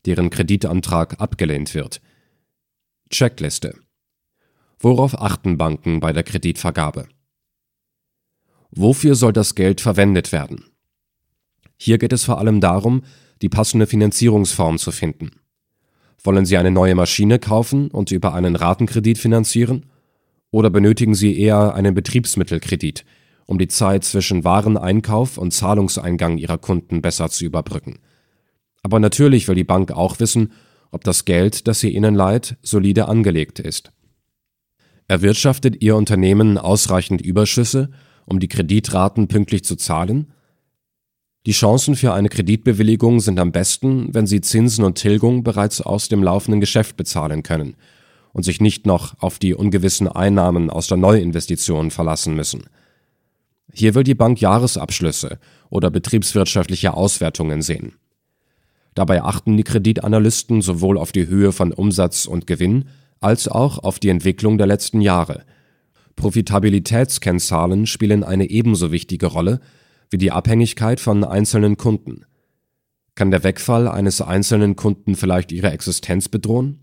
deren Kreditantrag abgelehnt wird. Checkliste. Worauf achten Banken bei der Kreditvergabe? Wofür soll das Geld verwendet werden? Hier geht es vor allem darum, die passende Finanzierungsform zu finden. Wollen Sie eine neue Maschine kaufen und über einen Ratenkredit finanzieren? Oder benötigen Sie eher einen Betriebsmittelkredit, um die Zeit zwischen Wareneinkauf und Zahlungseingang Ihrer Kunden besser zu überbrücken? Aber natürlich will die Bank auch wissen, ob das Geld, das sie Ihnen leiht, solide angelegt ist. Erwirtschaftet Ihr Unternehmen ausreichend Überschüsse, um die Kreditraten pünktlich zu zahlen? Die Chancen für eine Kreditbewilligung sind am besten, wenn Sie Zinsen und Tilgung bereits aus dem laufenden Geschäft bezahlen können und sich nicht noch auf die ungewissen Einnahmen aus der Neuinvestition verlassen müssen. Hier will die Bank Jahresabschlüsse oder betriebswirtschaftliche Auswertungen sehen. Dabei achten die Kreditanalysten sowohl auf die Höhe von Umsatz und Gewinn als auch auf die Entwicklung der letzten Jahre. Profitabilitätskennzahlen spielen eine ebenso wichtige Rolle wie die Abhängigkeit von einzelnen Kunden. Kann der Wegfall eines einzelnen Kunden vielleicht Ihre Existenz bedrohen?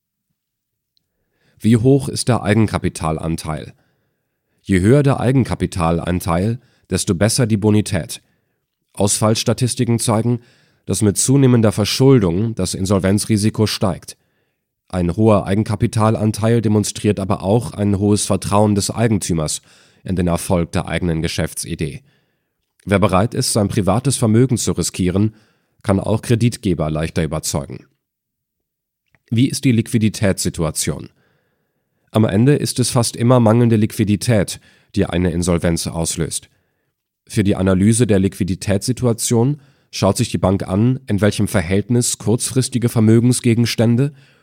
Wie hoch ist der Eigenkapitalanteil? Je höher der Eigenkapitalanteil, desto besser die Bonität. Ausfallstatistiken zeigen, dass mit zunehmender Verschuldung das Insolvenzrisiko steigt. Ein hoher Eigenkapitalanteil demonstriert aber auch ein hohes Vertrauen des Eigentümers in den Erfolg der eigenen Geschäftsidee. Wer bereit ist, sein privates Vermögen zu riskieren, kann auch Kreditgeber leichter überzeugen. Wie ist die Liquiditätssituation? Am Ende ist es fast immer mangelnde Liquidität, die eine Insolvenz auslöst. Für die Analyse der Liquiditätssituation schaut sich die Bank an, in welchem Verhältnis kurzfristige Vermögensgegenstände